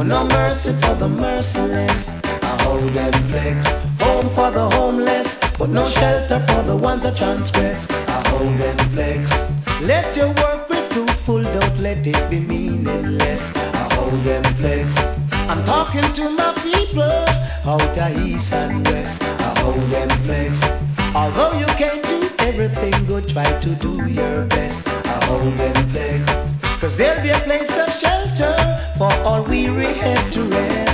no mercy for the merciless. I hold them flex. Home for the homeless, but no shelter for the ones that transgress. I hold them flex. Let your work be fruitful, don't let it be meaningless. I hold them flex. I'm talking to my people out of east and west. I hold them flex. Although you can't do everything good, try to do your best. I hold them flex. Cause there'll be a place of shelter for all weary head to rest.